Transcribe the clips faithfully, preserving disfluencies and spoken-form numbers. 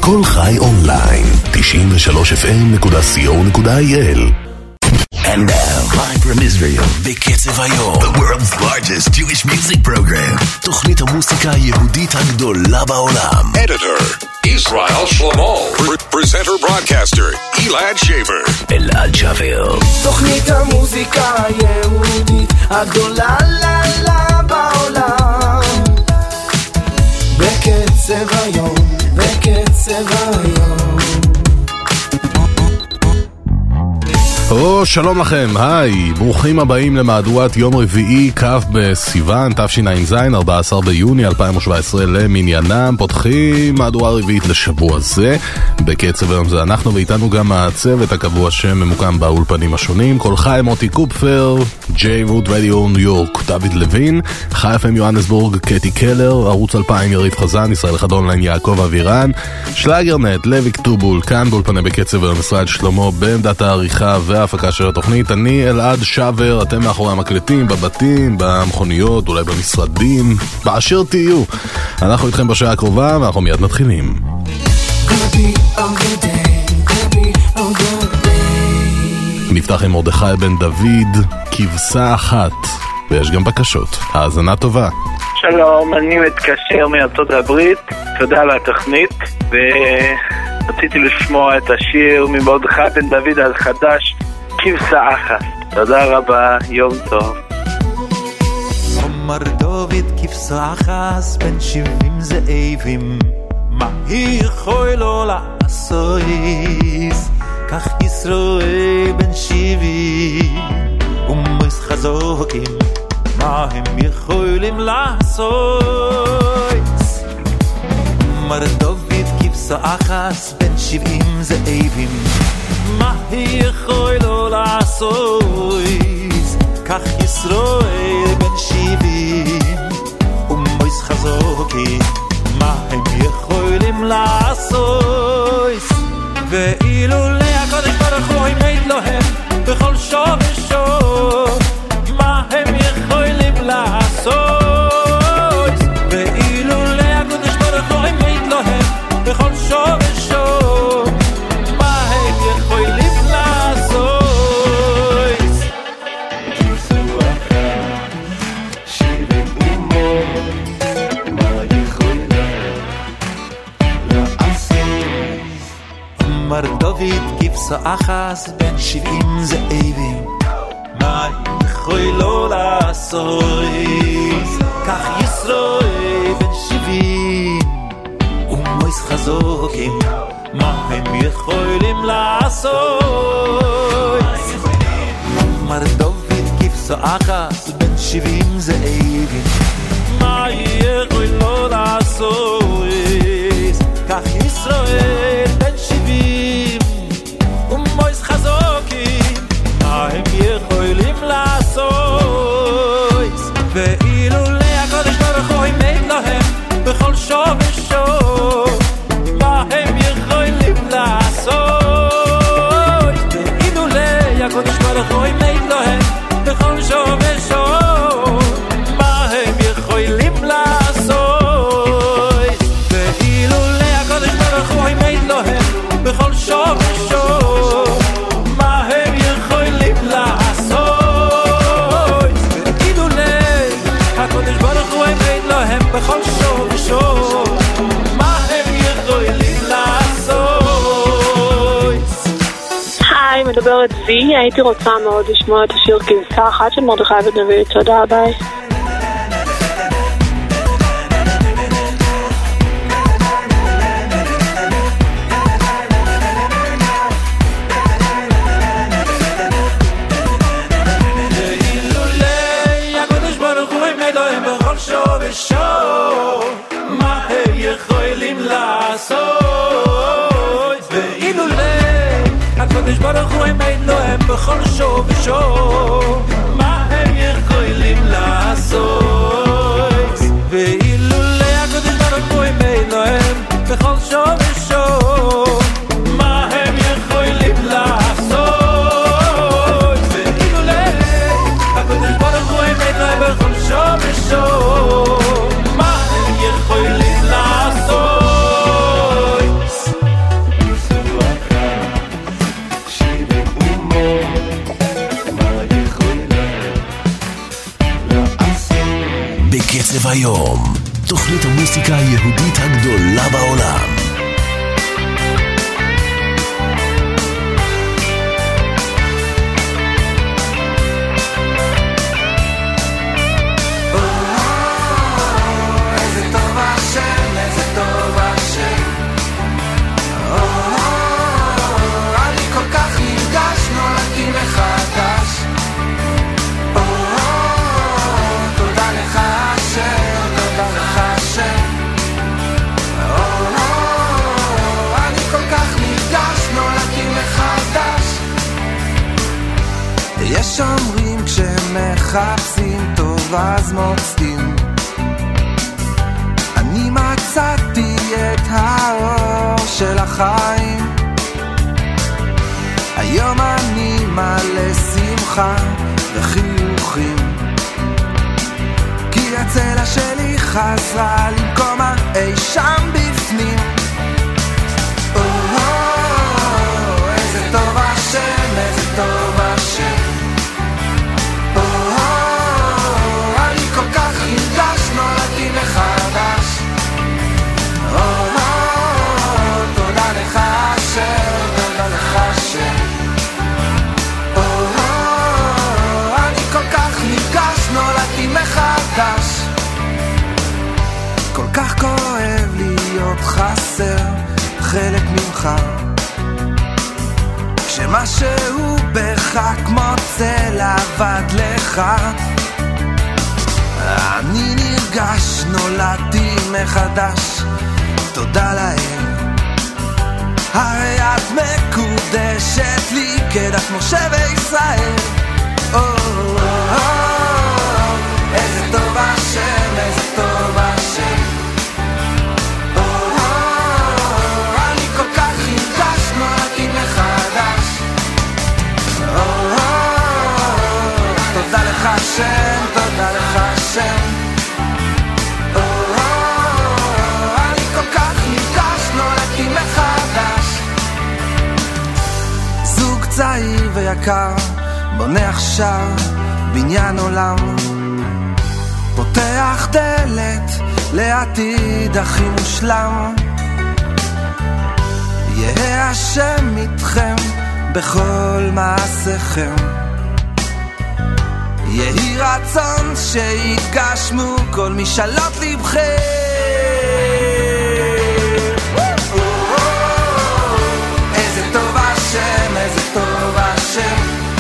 כל חי אונליין, תשעים ושלוש אף אם נקודה סי או נקודה איי אל. And now, live from Israel, בקצב היום, the world's largest Jewish music program, תוכנית המוסיקה היהודית הגדולה בעולם. Editor, Israel Shlomo. Presenter broadcaster, Elad Shaver. אלעד שבר. תוכנית המוסיקה היהודית הגדולה לה לה בעולם. בקצב היום, בקצב היום. או, שלום לכם, היי, ברוכים הבאים למהדורת יום רביעי, כ' בסיוון, תשע"ז, ארבעה עשר ביוני אלפיים שבע עשרה למניינם. פותחים מהדורה רביעית לשבוע זה, בקצב היום זה אנחנו, ואיתנו גם הצוות הקבוע שממוקם באולפנים השונים, כל חי מוטי קופפר, ג'יי ווד רדיו ניו יורק, דוד לוין, חי אף אם יוהנסבורג, קטי קלר, ערוץ אלפיים יריב חזן, ישראל אחד אונליין יעקב אבירן, שלאגרנט, לוי כתובול, כאן באולפני בקצב היום ישראל שלמה, בעמדת העריכה וההפקה של התוכנית. אני אלעד שבר, אתם מאחורי המקלטים, בבתים, במכוניות, אולי במשרדים, באשר תהיו. אנחנו איתכם בשעה הקרובה ואנחנו מיד מתחילים. נפתח עם מרדכי בן דוד, כבשה אחת, ויש גם בקשות. האזנה טובה. שלום, אני מתקשר מארצות הברית, תודה על התוכנית, ורציתי לשמוע את השיר ממרדכי בן דוד החדש, כבשה אחת. תודה רבה, יום טוב. אומר דוד כבשה אחת בין שבעים זאבים, מה יכול לו לעשות? כך ישראל בין שבעים ומוס חזוקים, מה הם יכולים לעשות? אומר דוד כבשה אחת בין שבעים זאבים, מה יכול לו לעשות? כך ישראל בין שבעים ומוס חזוקים, מה הם יכולים לעשות? ואילו להקודש ברוך הוא עמד להם בכל שור ושור, מה הם יכולים לעשות? ואילו להקודש ברוך הוא עמד להם בכל שור ושור, מה הם יכולים לעשות? כבשו אחת שבעים אומות, מה יכולים לעשות? אמר דוד כבשה אחת בין שבעים זאבים, מה יכול לו לעשות? כך ישראל בין שבעים ומוס חזוקים, מה הם יכולים לעשות? אמר דוד כבשה אחת בין שבעים זאבים, מה יכול לו לעשות? כך ישראל בין שבעים ומוס חזוקים, מה הם יכולים לעשות? ואילו להקודש ברוך הוא עמד להם בכל שור ושור, מה הם יכולים לעשות? ואילו להקודש ברוך הוא עמד להם בכל שור ושור, מה הם יכולים לעשות? ואילו להקודש ברוך הוא עמד להם בכל שור ושור, מה הם יכולים לעשות? ואילו להקודש ברוך הוא עמד להם בכל שור ושור, מה הם יכולים לעשות? היי, מדברת וי, הייתי רוצה מאוד לשמוע את השיר כבשה אחת של מרדכי בן דוד. תודה, ביי. מה הם יכולים לעשות? ואילו הקודש ברוך הוא עמד להם בכל שור ושור, מה הם יכולים לעשות? ואילו הקודש ברוך הוא עמד להם בכל שור ושור, מה הם יכולים לעשות? ואילו הקודש ברוך הוא עמד להם בכל שור ושור, מה הם יכולים לעשות? בקצב היום, תוכנית המוסיקה היהודית הגדולה בעולם. יש אומרים כשמחפשים טוב אז מוצאים, אני מצאתי את האור של החיים, היום אני מלא שמחה וחיוכים, כי הצלע שלי חזרה למקומה אי שם בפנים. או, או, איזה טוב השם, איזה טוב השם, נולדתי מחדש. או, תודה לך השם, תודה לך השם. או, אני כל כך נרגש, נולדתי מחדש. כל כך כואב להיות חסר חלק ממך, כשמשהו בך כמו צל עבד לך. אני נרגש, נולדתי מחדש, תודה להם. הרי את מקודשת לי כדת משה וישראל. או, או, או, איזה טוב השם, איזה טוב השם. או, או, אני כל כך נרגש, נולדתי מחדש. או, או, תודה לך השם, תודה לך השם. או, אני כל כך נרגש, נולדתי מחדש. זוג צעיר ויקר בונה עכשיו בניין עולם, פותח דלת לעתיד הכי מושלם. יהיה השם איתכם בכל מעשיכם, יהי רצון שיגשמו כל משאלות לבכם. איזה טוב השם, איזה טוב השם.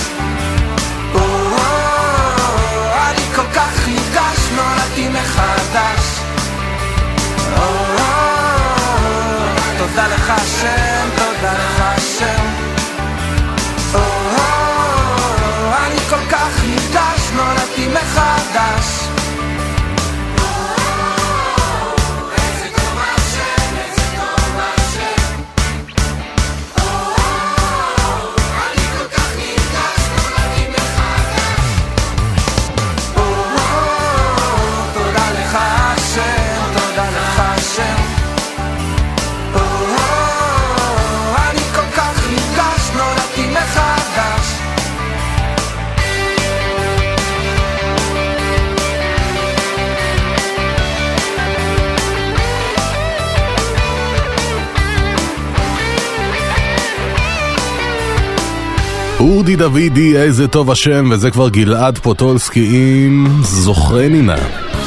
אני כל כך נרגש, נולדתי מחדש. תודה לך השם, תודה לך השם. אני כל כך נרגש, נולדתי מחדש. איזה טוב השם, איזה טוב השם. אני כל כך נרגש, נולדתי מחדש. תודה לך השם, תודה לך השם. אני כל כך נרגש, נולדתי מחדש. אודי דוידי, איזה טוב השם, וזה כבר גלעד פוטולסקי עם זוכרני נא.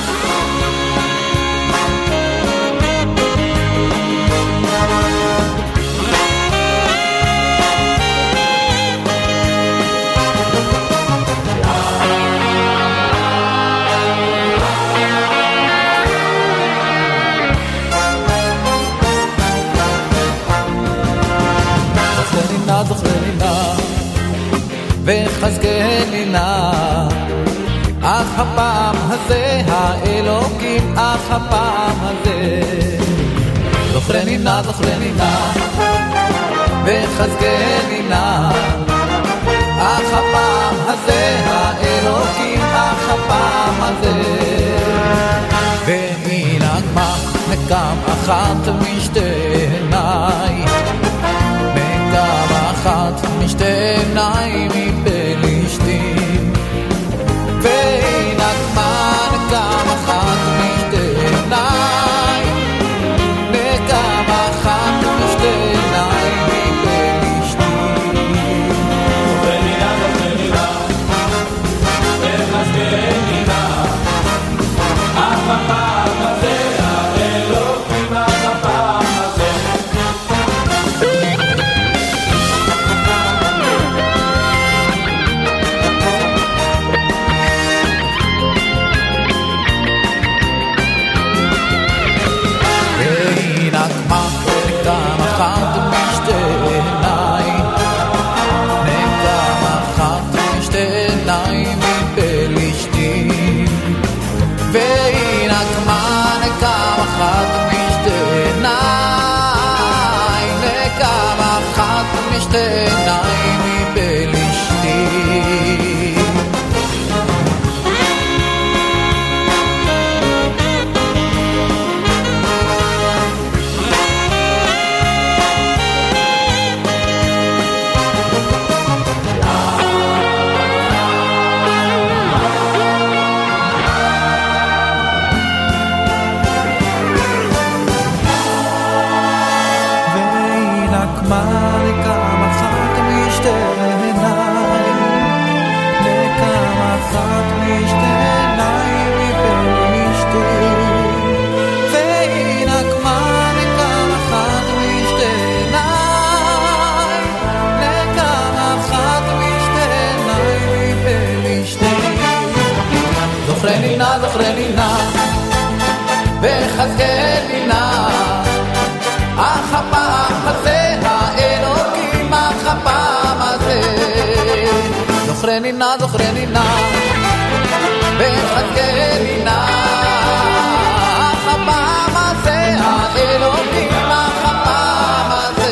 וחזקני נא, אך הפעם הזה האלוקים, אך הפעם הזה זוכרני נא, זוכרני נא, וחזקני נא, אך הפעם הזה האלוקים, אך הפעם הזה. והנה מה נקם אחת משתי עיניי, נקם אחת משתי עיניי מפלישתים, והנה מה נקם אחת משתי משתי עיניים מבלשתי. זוכרני נא, זוכרני נא, וחזקני נא, אך הפעם הזה האלוקים, אך הפעם הזה. זוכרני נא, זוכרני נא, וחזקני נא, אך הפעם הזה האלוקים, אך הפעם הזה.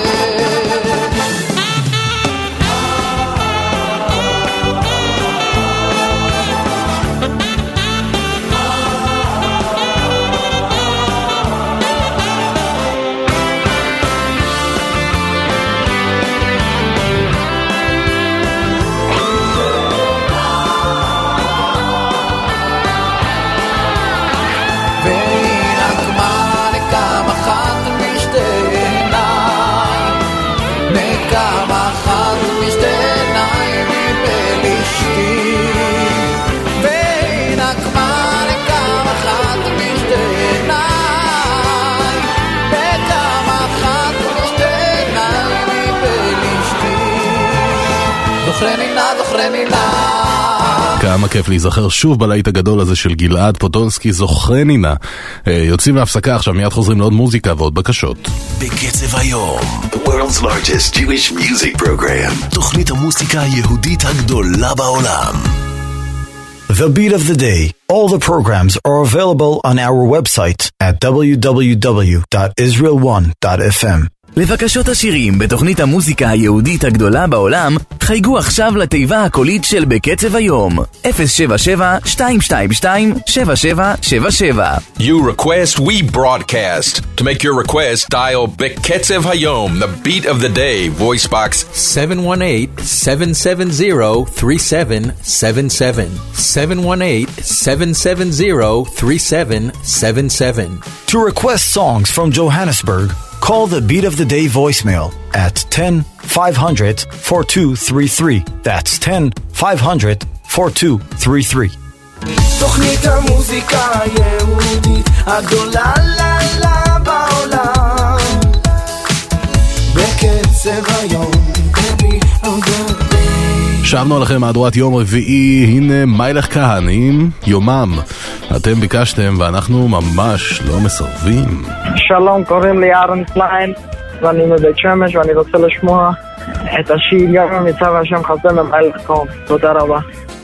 כמה כיף להיזכר שוב בלהיט הגדול הזה של גלעד פוטונסקי, זוכרני נא. יוצאים להפסקה עכשיו, מיד חוזרים לעוד מוזיקה ועוד בקשות. בקצב היום, the world's largest Jewish music program, תוכנית המוסיקה היהודית הגדולה בעולם. The Beat of the Day. All the programs are available on our website at w w w dot israel one dot f m. לבקשות השירים בתוכנית המוזיקה היהודית הגדולה בעולם, חייגו עכשיו לתיבה הקולית של בקצב היום, אפס שבע שבע שתיים שתיים שתיים שבע שבע שבע שבע. You request, we broadcast. To make your request, dial בקצב היום, the beat of the day, voice box seven one eight, seven seven zero, three seven seven seven. seven one eight, seven seven zero, three seven seven seven. To request songs from Johannesburg, call the Beat of the Day voicemail at ten five hundred four two three three. That's ten five hundred four two three three. תוכנית המוזיקה היהודית הגדולה לה לה בעולם, בקצב היום, baby of the day. שבנו לכם מהדורת יום רביעי, הנה מיילך כהן עם יומם. אתם ביקשתם ואנחנו ממש לא מסרבים. שלום, קוראים לי אהרון קליין ואני מבית שמש ואני רוצה לשמוע את השיר יום המצב השם חסר ממיילך כהן. תודה רבה.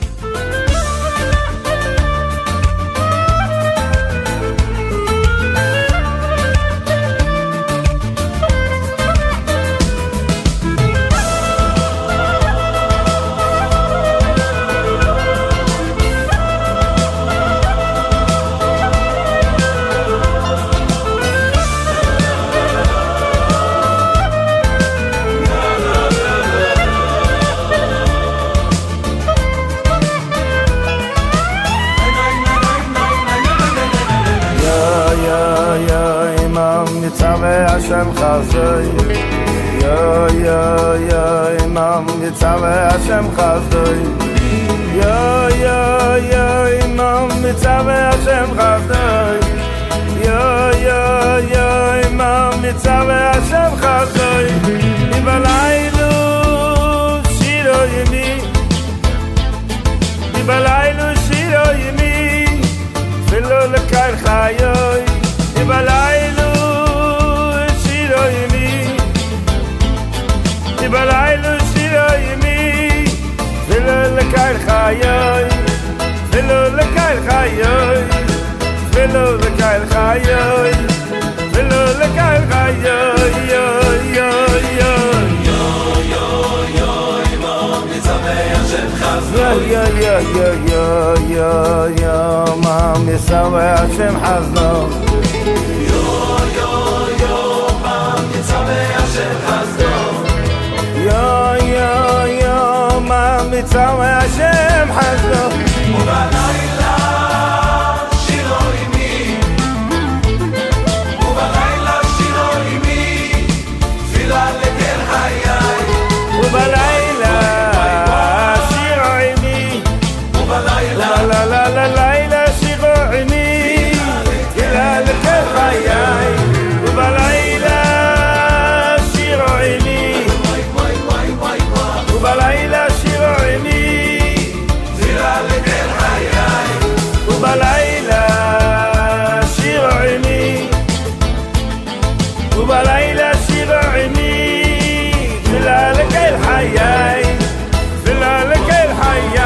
Hashem Chazoi Yo, yo, yo, Imam Yitzhak Hashem Chazoi Yo, yo, yo, Imam Yitzhak Hashem Chazoi Yo, yo, yo, Imam Yitzhak Hashem Chazoi Ibalaylu Shiro Yemi Ibalaylu Shiro Yemi Velo Lekayl Chayoi Ibalaylu בלילה שירו ימי ולא לקייל חיי ולא לקייל חיי ולא לקייל חיי ולא לקייל חיי yo yo yo yo yo yo yo yo yo yo mam yisave Hashem chazdo yo yo yo mam yisave Hashem chazdo yo yo yo mam yisave Hashem chazdo ubalayla shiro imi ubalayla shiro imi tfila lekel hayai ubalayla la la la la la שירו עיני תפילה לכל חיי ובלילה שירו עיני ובלילה שירו עיני תפילה לכל חיי ובלילה שירו עיני ובלילה שירו עיני תפילה לכל חיי תפילה לכל חיי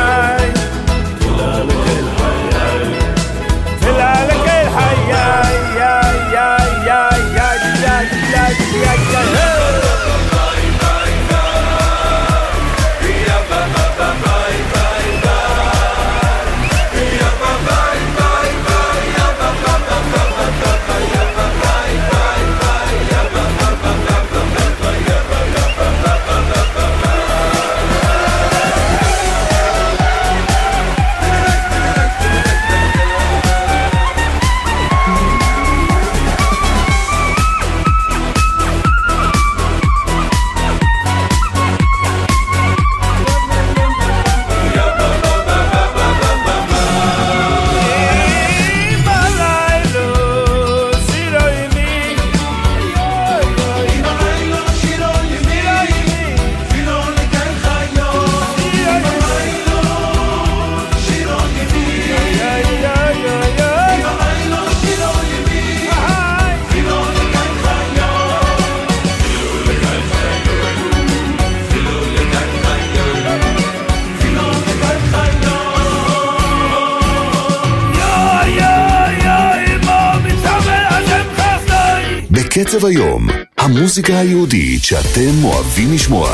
קצב היום, המוזיקה היהודית שאתם אוהבים לשמוע.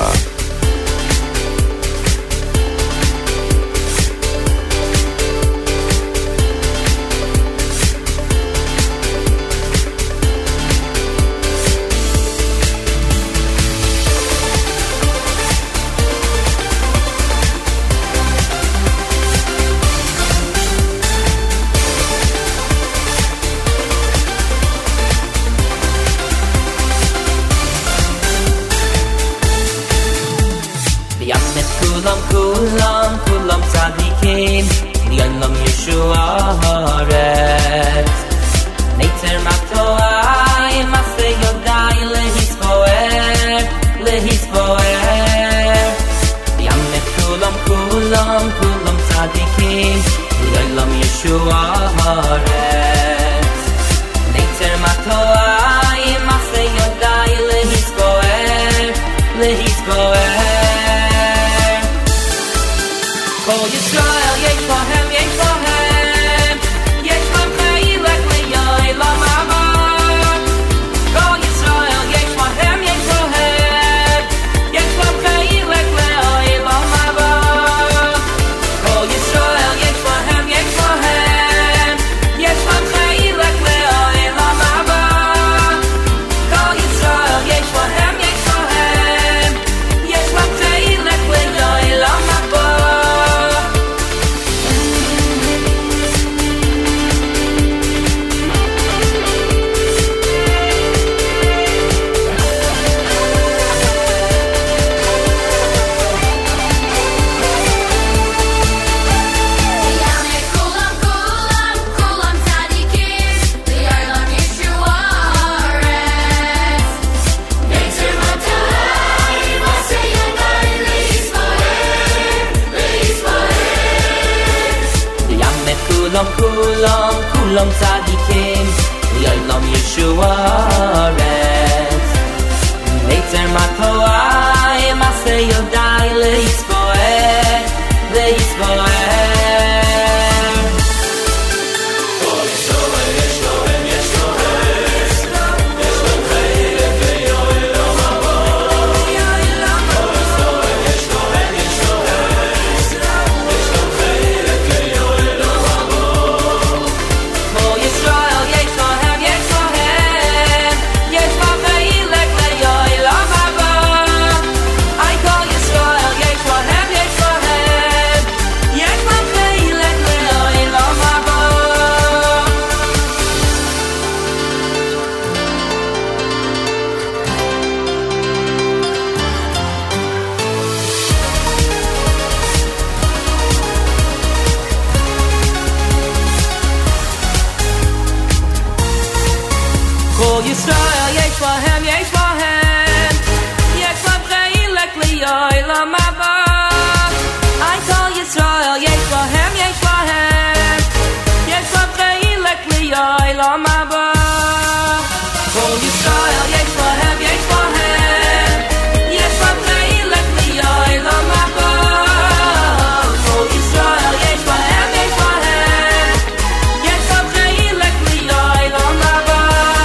יש להם יש להם חילק לעולם הבא I call Yisrael יש להם יש להם יש להם חילק לעולם הבא כל ישראל יש להם יש להם יש להם חילק לעולם הבא כל ישראל יש להם יש להם יש להם חילק לעולם הבא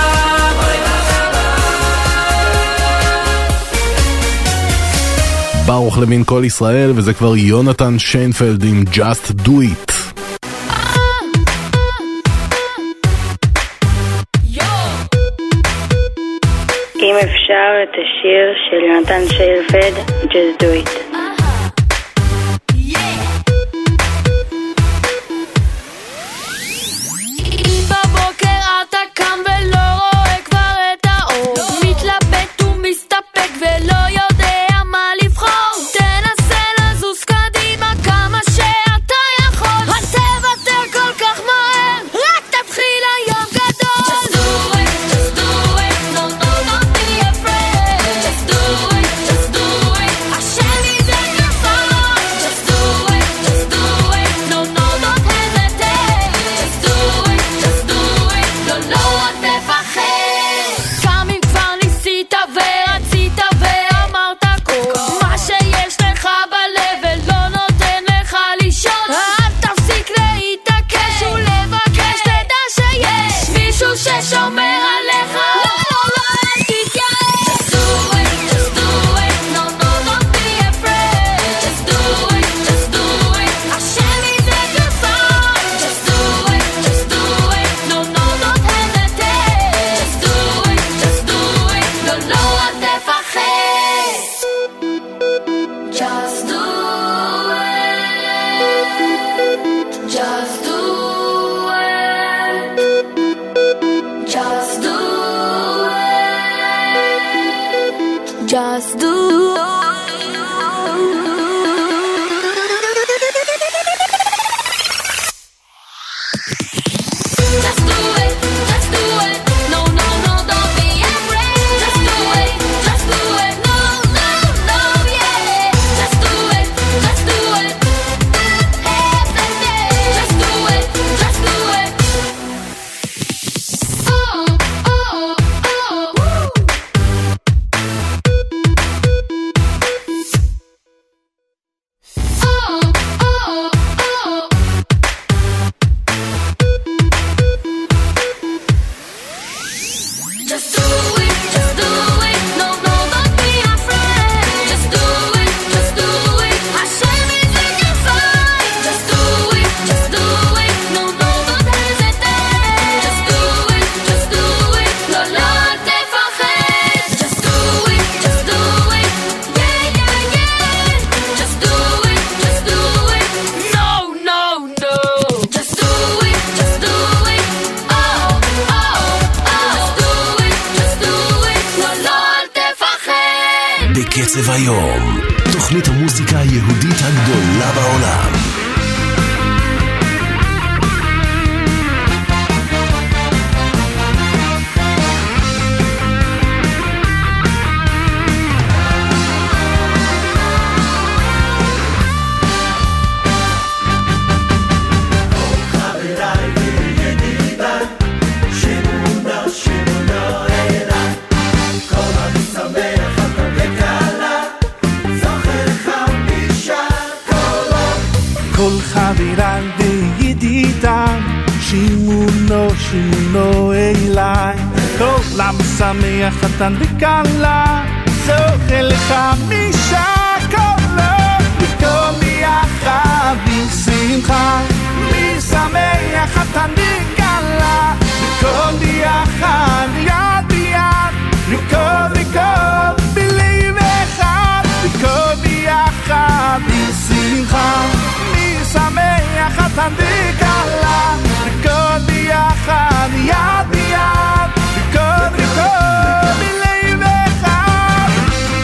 ברוך לוין כל ישראל, וזה כבר יונתן שיינפלד עם Just Do It. אם אפשר את השיר של יונתן שיינפלד, Just Do It. בבוקר אתה קם ולא רואה כבר את האור מתלבט ומסתפק ולא יודע מה לבחור תנסה לזוז קדימה כמה שאתה יכול אל תוותר כל כך מהר רק תתחיל היום גדול Just do it, just do it No, no, don't be afraid Just do it, just do it השם ידע כפר Just do it, just do it No, no, don't hesitate Just do it, just do it לא, לא, אל תפחד גם אם כבר ניסית ורצית ואמרת כל מה שיש לך בלב ולא נותן לך לישון אל תפסיק להתעקש ולבקש תדע שיש מישהו ששומר עליך לא, לא, לא, אל תתייאש Just do it, just do it No, no, don't be afraid Just do it, just do it השם ידע כפר Just do it, just do it No, no, don't hesitate Just do it, just do it לא, לא, אל תפחד Just do it Just do it Just do it Just do Just do it, just do it No, no, no, don't be afraid Just do it, just do it No, no, no, yeah Just do it, just do it Every day Just do it, just do it Oh, oh, oh, woo Oh, oh, oh Just do it, just do it No, no, don't be afraid Just do it, just do it Hashem is in your fight Just do it, just do it No, no, don't hesitate Just do it, just do it לא, לא, אל תפחד Just do it, just do it Yeah, yeah, yeah Just do it, just do it No, no, no Just do it, just do it Oh, oh, oh Just do it, לא, לא, אל תפחד בקצב היום, תוכנית המוזיקה היהודית הגדולה בעולם. כל חבריי וידידיי שימונו שימונו אליי כל עם שמח חתן וכלה זוכה לך משקולו וכל ביחד בשמחה מי שמח חתן וכלה וכל ביחד יד ביד ריקוד ריקוד בלב אחד וכל ביחד בשמחה שמח חתן וכלה ריקוד ביחד יד ביד ריקוד ריקוד בלב אחד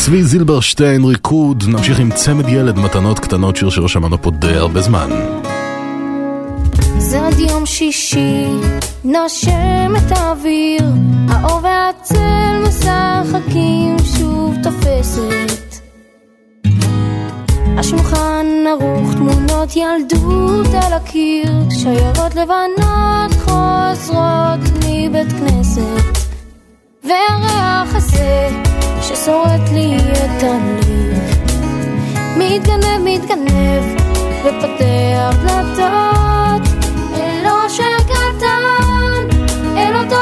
צבי זילברשטיין, ריקוד. נמשיך עם צמד ילד, מתנות קטנות, שיר שלא שמענו פה די הרבה זמן. זה עד יום שישי, נושם את האוויר, האור והצל משחקים, שוב תופסת השולחן ערוך, תמונות ילדות על הקיר, שיירות לבנות חוזרות מבית כנסת, והריח הזה ששורט לי את הלב מתגנב, מתגנב ופותח דלתות אל אושר קטן, אל אותו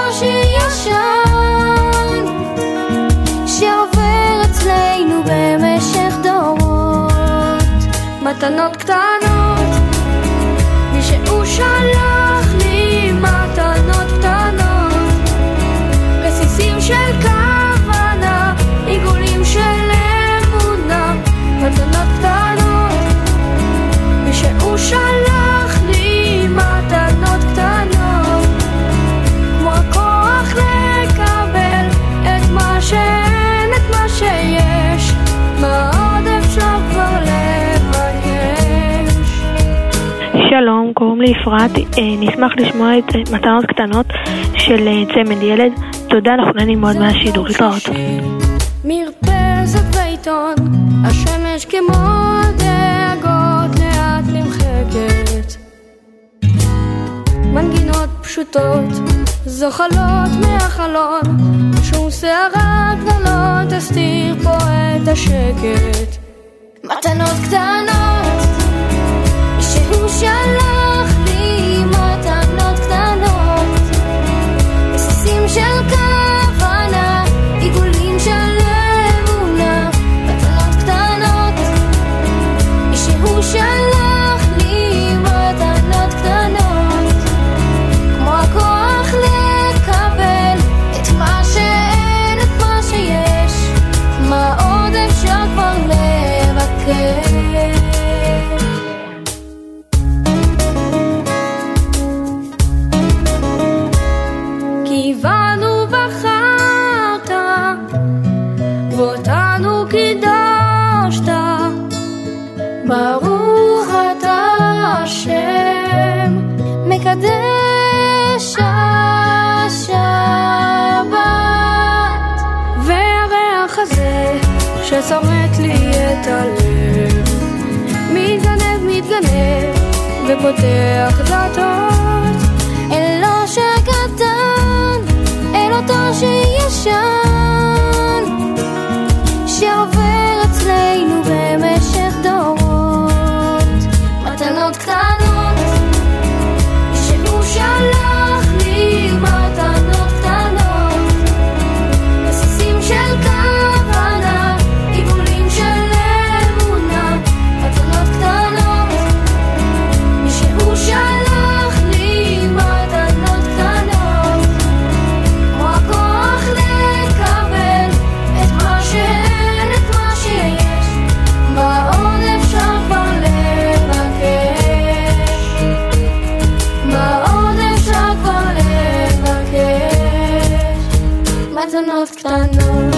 שישן שעובר אצלנו במשך דורות, מתנות קטנות, מי שהוא שלח לי מתנות קטנות, רסיסים של כוונה, עיגולים של אמונה, מתנות קטנות, מי שהוא שלח לי מתנות קטנות, כמו הכוח לקבל את מה שאין, את מה שיש, מה עוד אפשר כבר לבקש. שלום, קוראים לי אפרת, נשמח לשמוע את מתנות קטנות של צמד ילד. תודה, אנחנו נלמוד מהשידור, להתראות. מרפסת ועיתון, השמש כמו דאגות לאט נמחקת, מנגינות פשוטות זוחלות מהחלון, שום שערה כבר לא תסתיר פה את השקט, מתנות קטנות שהוא שלח לי, מתנות קטנות, רסיסים של כוונה, עיגולים של אמונה, מתנות קטנות שהוא שלח לי, מתנות קטנות, כמו הכוח לקבל את מה שאין, את מה שיש, מה עוד אפשר כבר לבקש. כיוונו בחרת ואותנו קידשת, ברוך אתה השם מקדש השבת, והריח הזה ששורט לי את הלב מתגנב, מתגנב ופותח דלתות אל אושר קטן, אל אותו שישן שעובר אצלנו במשך דורות, מתנות קטנות שהוא שלח לי, מתנות קטנות, רסיסים של כוונה, עיגולים של אמונה, מתנות קטנות שהוא שלח לי, מתנות קטנות, כמו הכוח לקבל את מה שאין, את מה שיש, מה עוד אפשר כבר לבקש, מה עוד אפשר כבר לבקש, מתנות קטנות.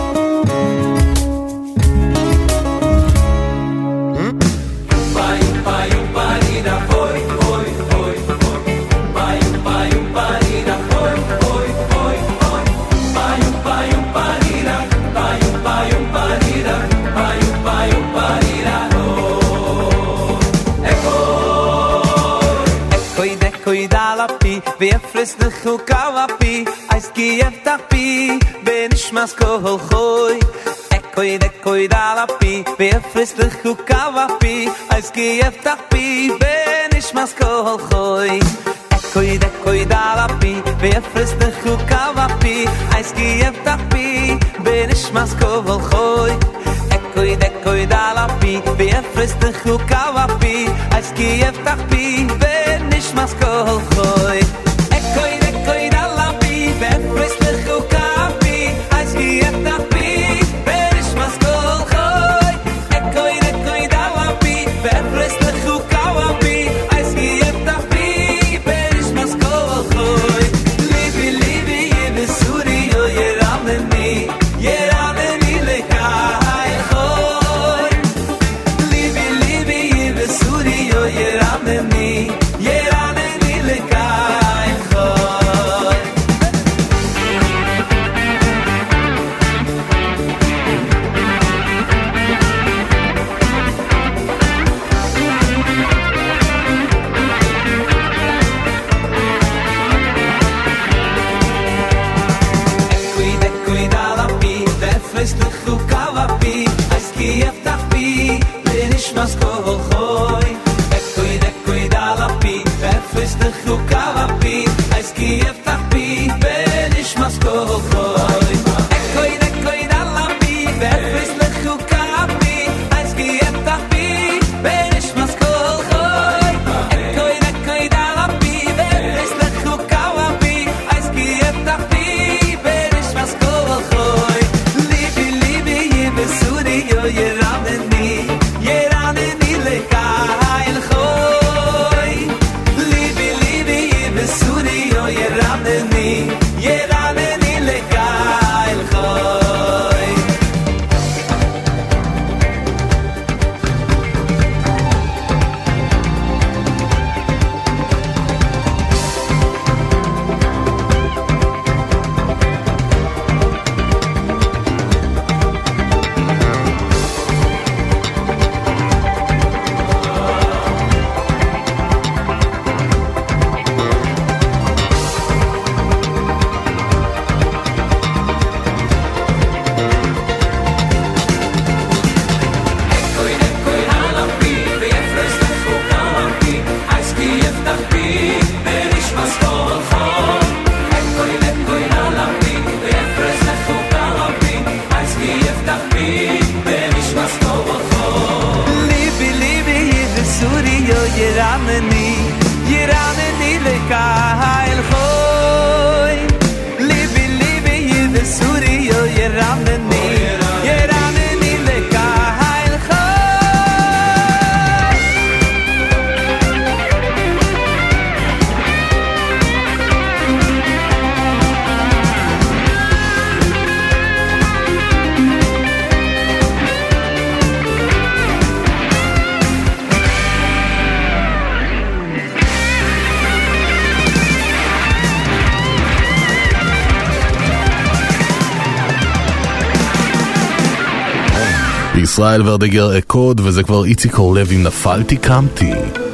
Wir frisst de Chukawapi, eis giev tapi, ben ich mas kohol choy. Ekoi de koi dalapi, wir frisst de Chukawapi, eis giev tapi, ben ich mas kohol choy. Ekoi de koi dalapi, wir frisst de Chukawapi, eis giev tapi, ben ich mas kohol choy. Ekoi de koi dalapi, wir frisst de Chukawapi, eis giev tapi, ben ich mas kohol choy. Ekoi de koi dalapi, wir frisst de Chukawapi, eis giev tapi, ben ich mas kohol choy. Ekoi de koi dalapi, wir frisst de Chukawapi, eis giev tapi, ben ich mas kohol choy. Libi libi yebesuri yo yerameni, yerameni lekar. ירנני, ירנני לקהל חוי. ירנני, ירנני לקהל חוי. ליבי ליבי יבסורי ירנני, ירנני לקהל חוי. ישראל ורדיגר אקוד, וזה כבר איציק אורלב עם נפלתי קמתי.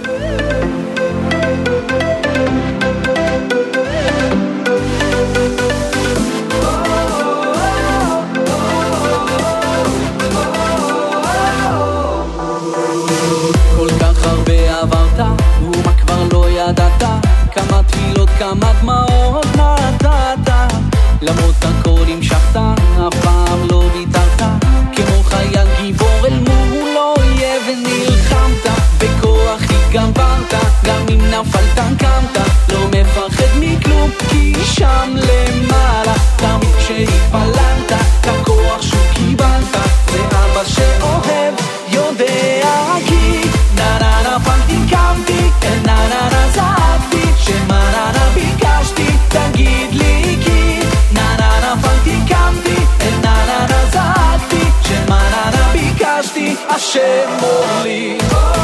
כל כך הרבה עברת, ומה כבר לא ידעת, כמה תפילות, כמה דמעות נתת, למרות הכל המשכת, אף פעם לא ויתרת, כמו חייל גיבור אל מול אויב ונלחמת, בכוח התגברת, גם אם נפלת קמת, לא מפחד מכלום, כי שם למעלה, תמיד כשהתפללת, הכוח שהוא קיבלת, זה אבא שאוהב, יודע כי נה נה נפלתי קמתי, נה נה נה זעקתי, שמה נה נה ביקשתי, תגיד לי כי נה נה נפלתי קמתי, נה נה נה זעקתי, שמה נה נה ביקשתי, השם מולי.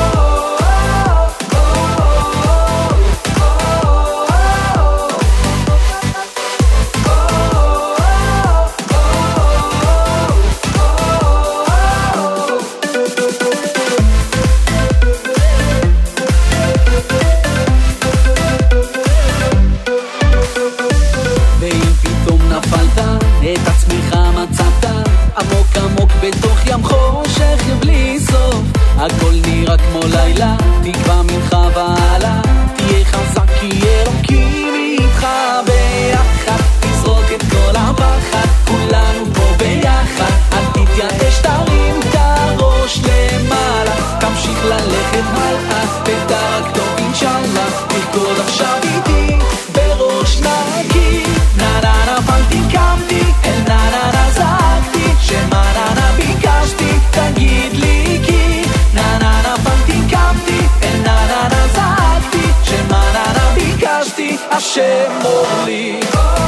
את עצמך מצאת עמוק עמוק בתוך ים חושך בלי סוף, הכל נראה כמו לילה, תקווה ממך ועלה, תהיה חזק כי אלוקים איתך ביחד, תזרוק את כל הפחד, כולנו פה ביחד, אל תתייאש, תרים את הראש למעלה, תמשיך ללכת הלאה, ותרק טוב אינשאללה, תרקוד עכשיו איתי בראש נקי, נה נה נפלתי קמתי, אל נה נה נה זעקתי, שמה נה נה ביקשתי, תגיד לי כי נה נה נפלתי קמתי, אל נה נה נה זעקתי, שמה נה נה ביקשתי, השם מולי.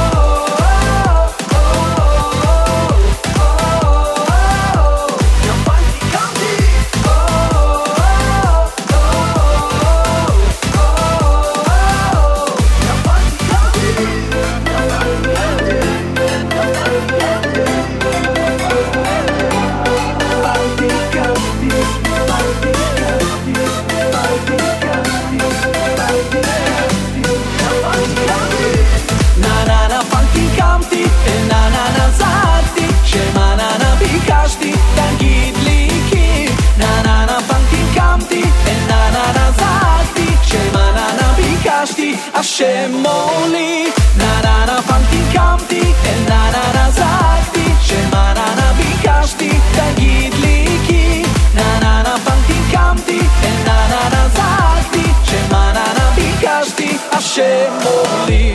תגיד לי כי נה נה נפלתי קמתי, נה נה נה זעקתי, שמה נה נה ביקשתי, השם מולי. נה נה נפלתי קמתי, נה נה נה זעקתי, שמה נה נה ביקשתי, תגיד לי כי נה נה נפלתי קמתי, נה נה נה זעקתי, שמה נה נה ביקשתי, השם מולי.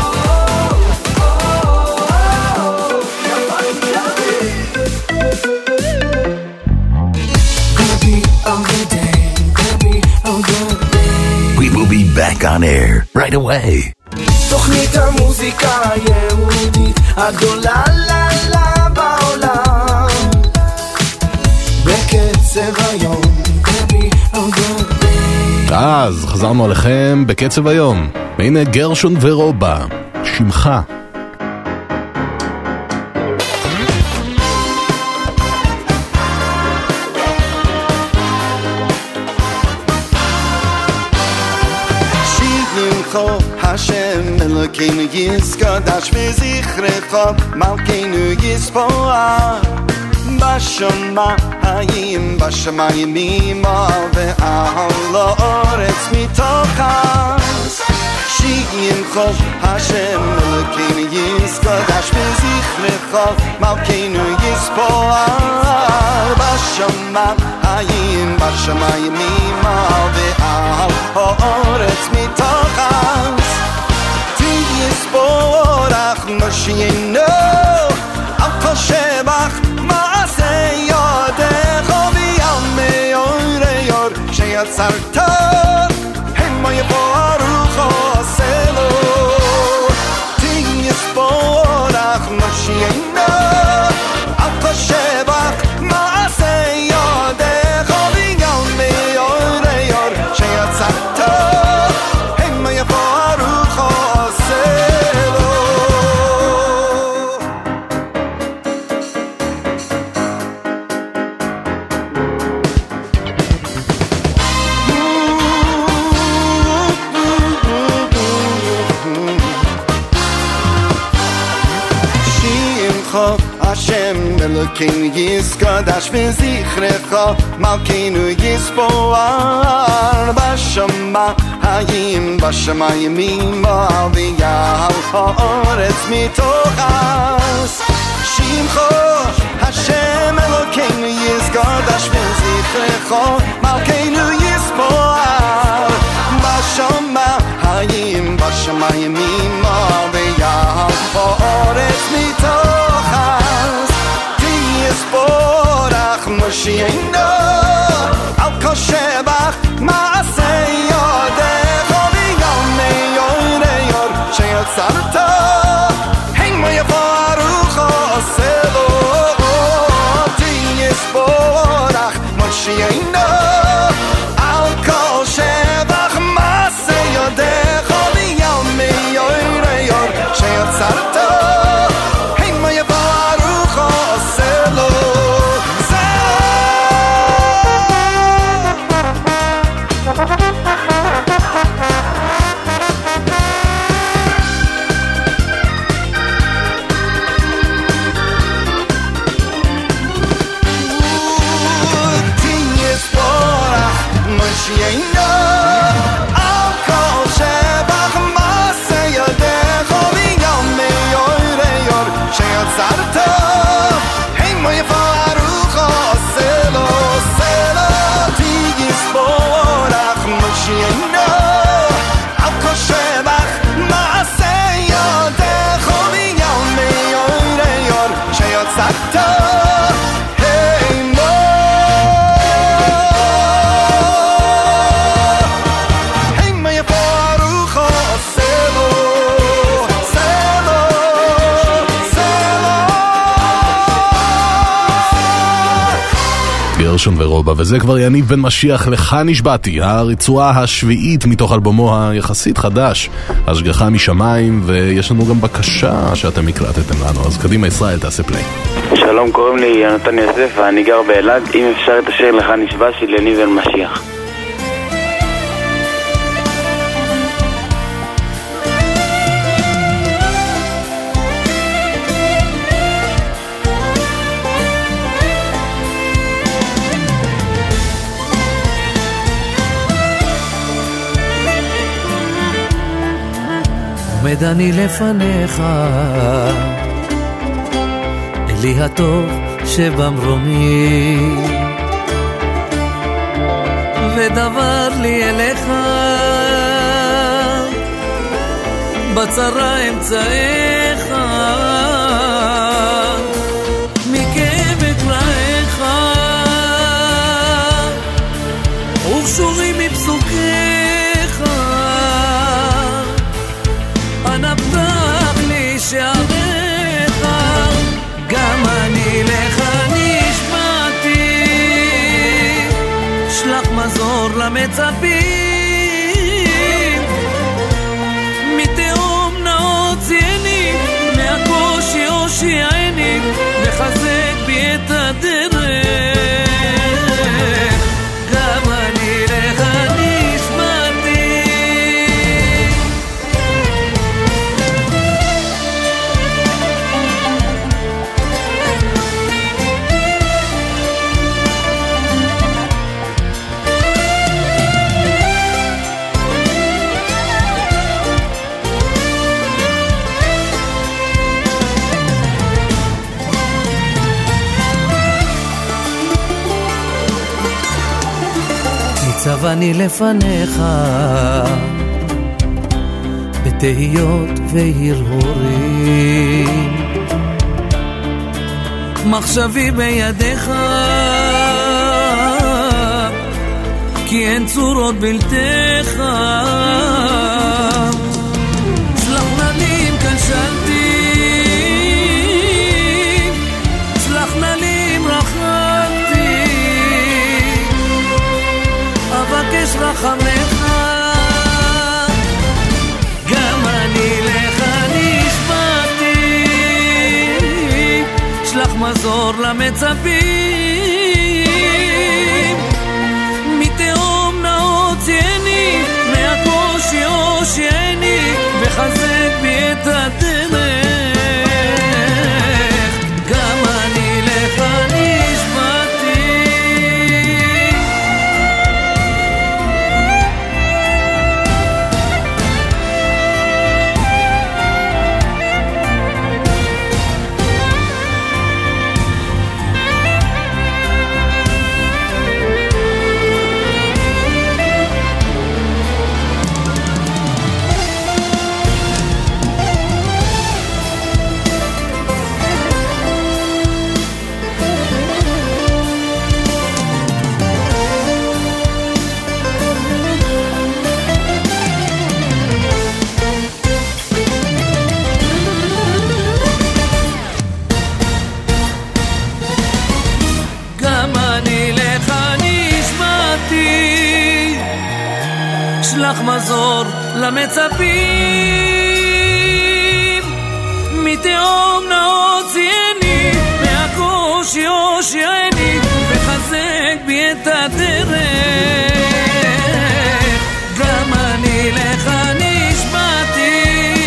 Thank you. on air right away. תוכנית המוזיקה היהודית הגדולה לה לה בעולם בקצב היום. אז חזרנו עליכם בקצב היום. הנה גרשון ורובה, שמך. Hashem Elokeinu Yizkodash V'zichrecha Malkeinu Yispoah Bashamayim Bashamayim Mima Ve'al La'oretz Mitochas Shiyimcha Hashem Elokeinu Yizkodash V'zichrecha Malkeinu Yispoah Bashamayim Bashamayim Mima Ve'al La'oretz Mitochas Yisborach Moshienu Al Kol Shebach Maaseh Yadecha V'Al Me'or Yor Sheyatzarta Hema Yevaruch Oselo Yisborach Moshienu Al Kol Shebach Maaseh Yadecha V'Al Me'or Yor Sheyatzarta Hema Yevaruch Elokeinu Yizkodash V'zichrecha Malkeinu Yispoah Bashamayim Bashamayim Mima V'Al Ha'oretz Mitochas Shimcho Hashem Elokeinu Yizkodash V'zichrecha Malkeinu Yispoah Bashamayim Bashamayim Mima V'Al Ha'oretz Mitochas Yisborach Moshienu Al Kol Shebach Maaseh Yadecha V'Al Me'or Yor Sheyatzarta Hema Yevaruch Oselo Yisborach Moshienu Al Kol Shebach Maaseh Yadecha V'Al Me'or Yor Sheyatzarta Hema Yevaruch Oselo גרשון ורובה, וזה כבר יניב בן משיח, לך נשבעתי, הרצועה השביעית מתוך אלבומו היחסית חדש, השגחה משמיים, ויש לנו גם בקשה שאתם הקלטתם לנו, אז קדימה ישראל, תעשה פליי. שלום, קוראים לי יונתן יוסף ואני גר באלעד. אם אפשר את השיר לך נשבע של יניב בן משיח. עומד אני לפניך, אלי הטוב שבמרומי, ודבר לי אליך בצרה אמצעיך, מכאב רעיך וקשורים מפסוקיך, למצפים מתהום נעוצייני מהקושי הושיעני וחזק בי את הדרך גם אני לך נשמתי ניצב אני לפניך בתהיות והרהורים מחשבי בידיך כי אין צורות בלתך שלח נא לי אם כשלתי שלח נא לי אם רחמתי אבקש רחמך גם אני לך נשבעתי שלח מזור למצפים מתהום נעוצייני מהקושי הושיעני וחזק בי את הדרך גם אני לך נשבעתי שלח מזור למצפים מתהום נעוצייני מהקושי הושיעני וחזק בי את הדרך גם אני לך נשבעתי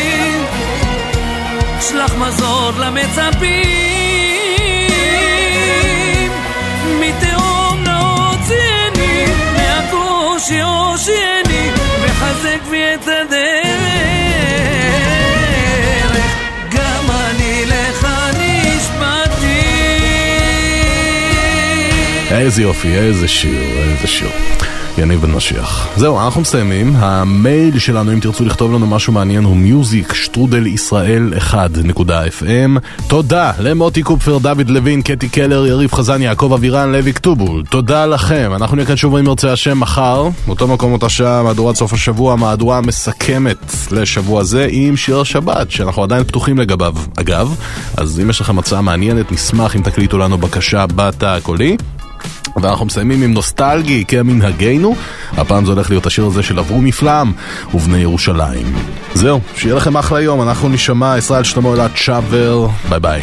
שלח מזור למצפים מתהום נעוצייני מהקושי הושיעני וחזק בי את הדרך גם אני לך נשבעתי איזה יופי, איזה שיר, איזה שיר. יניב בן משיח. זהו, אנחנו מסיימים. המייל שלנו, אם תרצו לכתוב לנו משהו מעניין, הוא מיוזיק שטרודל ישראל אחד נקודה אף אם. תודה למוטי קופפר, דוד לוין, קטי קלר, יריב חזן, יעקב אבירן, לוי כתובול. תודה לכם. אנחנו נהיה כאן שוב אם ירצה השם מחר, אותו מקום, אותה שעה, מהדורת סוף השבוע, מהדורה המסכמת לשבוע זה עם שיר השבת, שאנחנו עדיין פתוחים לגביו. אגב, אז אם יש לכם הצעה מעניינת, נשמח אם תקליטו לנו בקשה בתא הקולי. ואנחנו מסיימים עם נוסטלגי כמנהגנו. הפעם זה הולך להיות השיר הזה של אברום מפלם ובני ירושלים. זהו, שיהיה לכם אחלה יום. אנחנו נשמע ישראל שלמה אלעד צ'אבר. ביי ביי.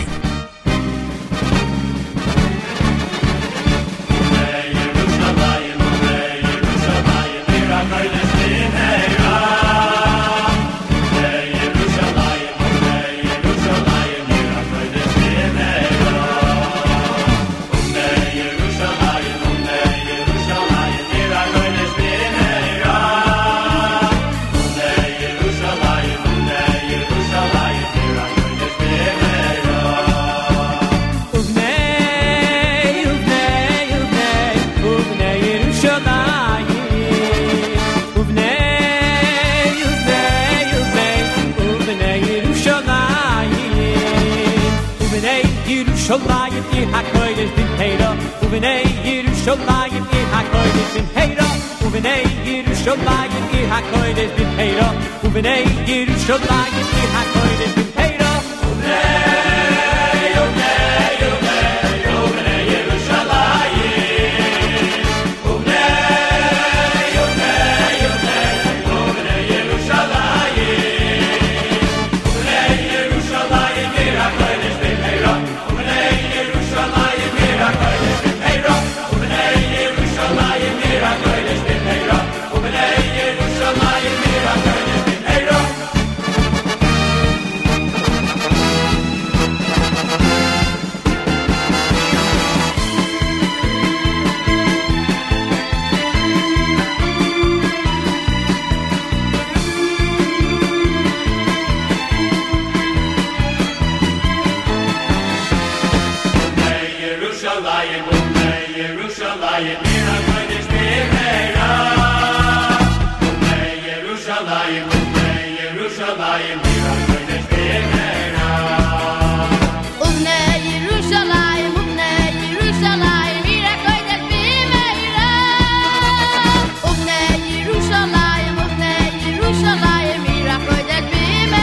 Yerushalayim, Umnei Yerushalayim, Ir HaKodesh B'Meira. Umnei Yerushalayim, Umnei Yerushalayim, Ir HaKodesh B'Meira. Umnei Yerushalayim, Umnei Yerushalayim, Ir HaKodesh B'Meira. Umnei Yerushalayim, Umnei Yerushalayim, Ir HaKodesh B'Meira.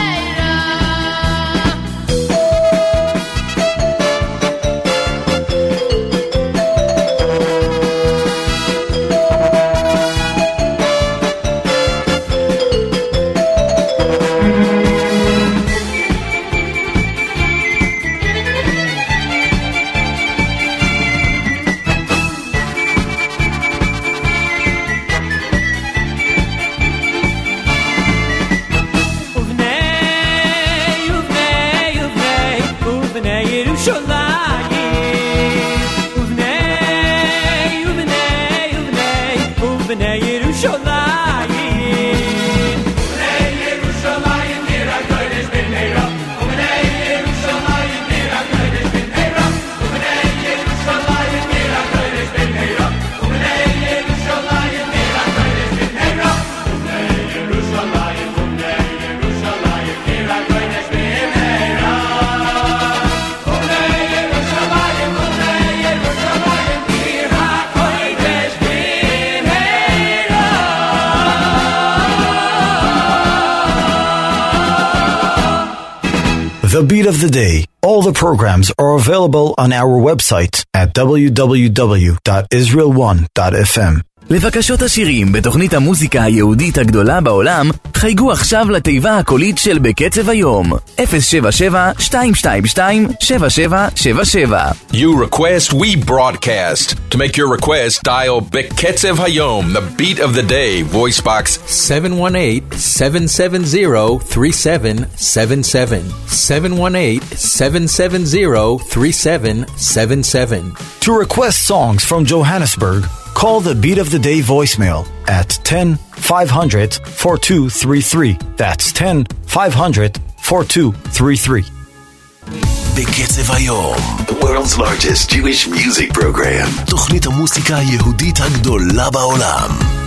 The Beat of the Day. All the programs are available on our website at w w w dot israel one dot f m. לבקשות השירים בתוכנית המוזיקה היהודית הגדולה בעולם, חייגו עכשיו לתיבה הקולית של בקצב היום, אפס שבע שבע שתיים שתיים שתיים שבע שבע שבע שבע. You request, we broadcast. To make your request, dial Beketzev Hayom, the beat of the day, voice box seven one eight, seven seven zero, three seven seven seven. seven one eight, seven seven zero, three seven seven seven. To request songs from Johannesburg, call the Beat of the Day voicemail at ten five hundred forty-two thirty-three. That's ten five hundred forty-two thirty-three. בקצב היום, the world's largest Jewish music program. תוכנית המוסיקה היהודית הגדולה בעולם.